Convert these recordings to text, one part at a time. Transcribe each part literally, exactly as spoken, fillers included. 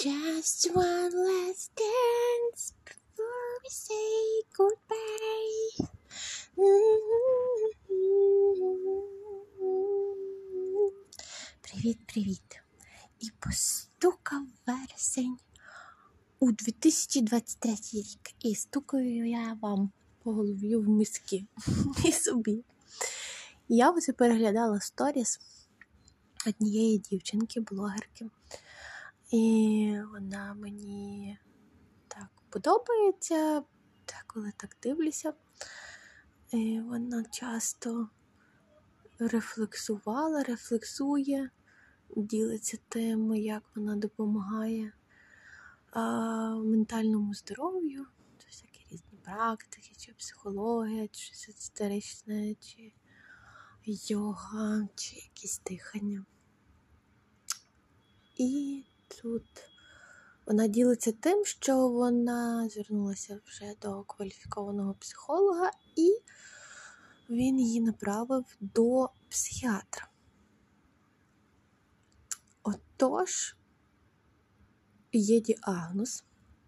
Just one last dance before we say goodbye. Привіт-привіт. І постукав вересень у дві тисячі двадцять третій рік. І стукаю я вам по голові в миски. І собі. Я ось переглядала сторіс однієї дівчинки, блогерки. І вона мені так подобається, деколи так дивлюся. І вона часто рефлексувала, рефлексує, ділиться тим, як вона допомагає а, ментальному здоров'ю. Це всякі різні практики, чи психологія, чи езотеричне, чи йога, чи якісь дихання. І тут вона ділиться тим, що вона звернулася вже до кваліфікованого психолога, і він її направив до психіатра. Отож, є діагноз,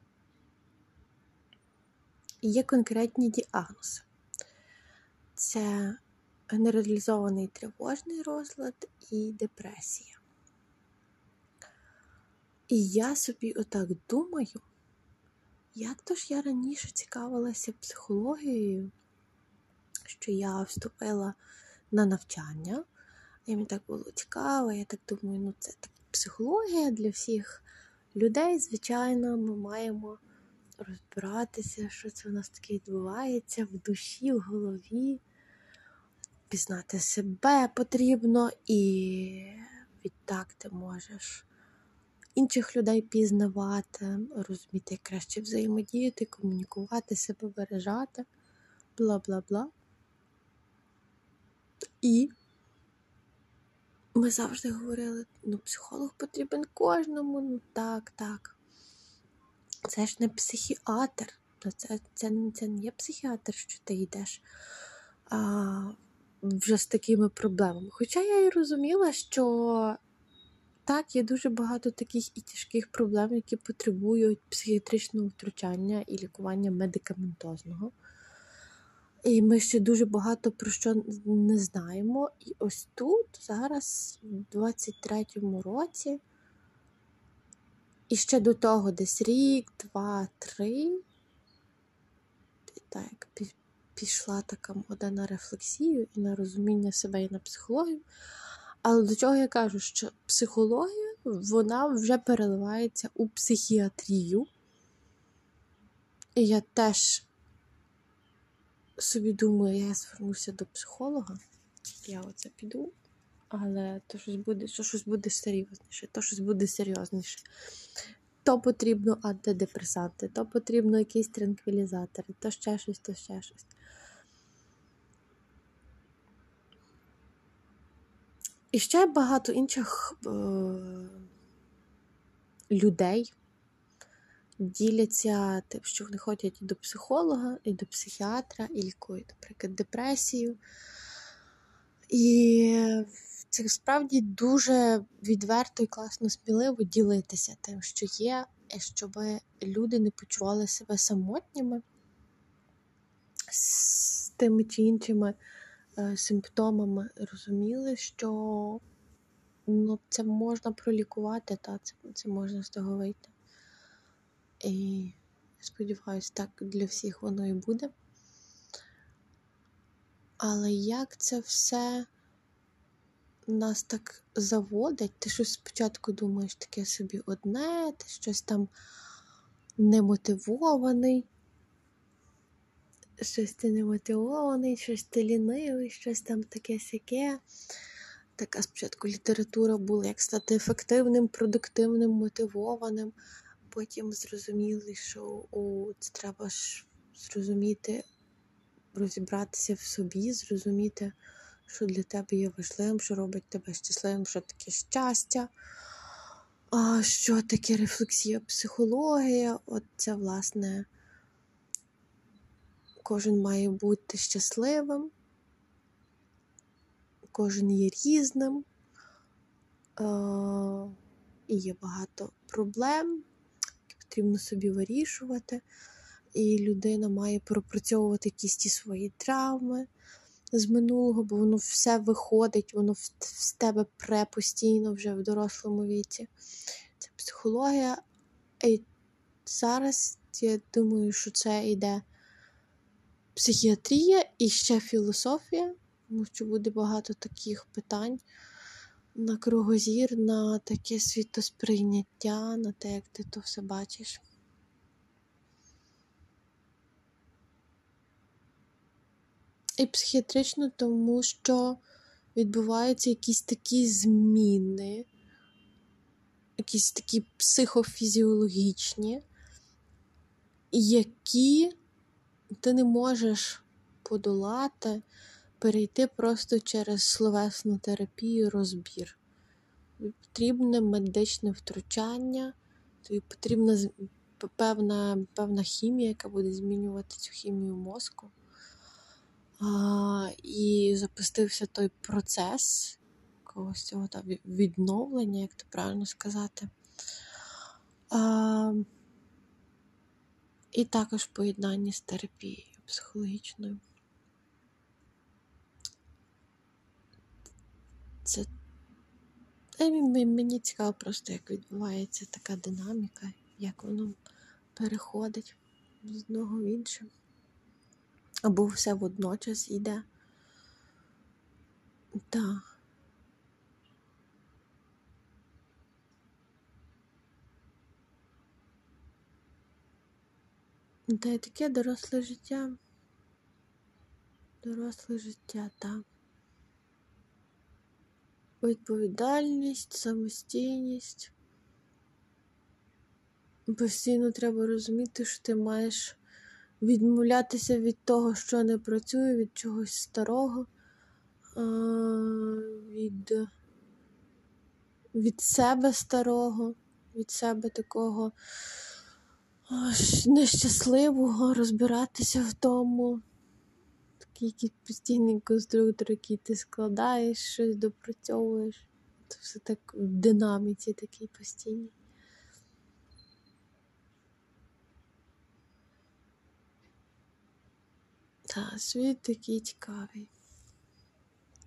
є конкретні діагнози. Це генералізований тривожний розлад і депресія. І я собі отак думаю, як то ж я раніше цікавилася психологією, що я вступила на навчання, і мені так було цікаво, я так думаю, ну це так психологія для всіх людей, звичайно, ми маємо розбиратися, що це у нас таке відбувається в душі, в голові, пізнати себе потрібно, і відтак ти можеш інших людей пізнавати, розуміти, як краще взаємодіяти, комунікувати, себе виражати, бла-бла-бла. І ми завжди говорили, ну, психолог потрібен кожному, ну так, так. Це ж не психіатр, це, це, це не є психіатр, що ти йдеш а, вже з такими проблемами. Хоча я і розуміла, що так, є дуже багато таких і тяжких проблем, які потребують психіатричного втручання і лікування медикаментозного. І ми ще дуже багато про що не знаємо. І ось тут, зараз, в двадцять третьому році, і ще до того десь рік, два, три, так, пішла така мода на рефлексію і на розуміння себе і на психологію. Але до чого я кажу, що психологія, вона вже переливається у психіатрію. І я теж собі думаю, я звернуся до психолога, я оце піду, але то щось буде, що щось буде серйозніше, то щось буде серйозніше. То потрібно антидепресанти, то потрібно якісь транквілізатори, то ще щось, то ще щось. І ще багато інших е- людей діляться тим, що вони ходять і до психолога, і до психіатра, і лікують, наприклад, депресію. І це справді дуже відверто і класно, сміливо ділитися тим, що є, щоб люди не почували себе самотніми з тими чи іншими е, симптомами, розуміли, що ну, це можна пролікувати, та це, це можна з того вийти. І сподіваюсь, так для всіх воно і буде. Але як це все нас так заводить? Ти щось спочатку думаєш таке собі одне, ти щось там немотивований, щось ти немотивований, щось ти лінивий, щось там таке-сяке. Така спочатку література була, як стати ефективним, продуктивним, мотивованим. Потім зрозуміли, що о, це треба ж зрозуміти, розібратися в собі, зрозуміти, що для тебе є важливим, що робить тебе щасливим, що таке щастя, а що таке рефлексія, психологія. От це, власне, кожен має бути щасливим, кожен є різним. і є багато проблем, які потрібно собі вирішувати. І людина має пропрацьовувати якісь ті свої травми з минулого, бо воно все виходить, воно в, в тебе пре постійно вже в дорослому віці. Це психологія. І зараз я думаю, що це йде психіатрія і ще філософія, тому що буде багато таких питань на кругозір, на таке світосприйняття, на те, як ти то все бачиш. І психіатрично, тому що відбуваються якісь такі зміни, якісь такі психофізіологічні, які ти не можеш подолати, перейти просто через словесну терапію, розбір. Тобі потрібне медичне втручання, тобі потрібна певна, певна хімія, яка буде змінювати цю хімію мозку. А, і запустився той процес якогось цього та, відновлення, як то правильно сказати. А, і також поєднання з терапією психологічною. Це мені цікаво просто, як відбувається така динаміка, як воно переходить з одного в інше. Або все водночас йде. Так. Та й таке доросле життя. Доросле життя, так. Відповідальність, самостійність. Постійно треба розуміти, що ти маєш відмовлятися від того, що не працює, від чогось старого, від, від себе старого, від себе такого нещасливого, розбиратися в тому. Такий якийсь постійний конструктор, який ти складаєш, щось допрацьовуєш. Це все так в динаміці такій постійній. Та, світ такий цікавий.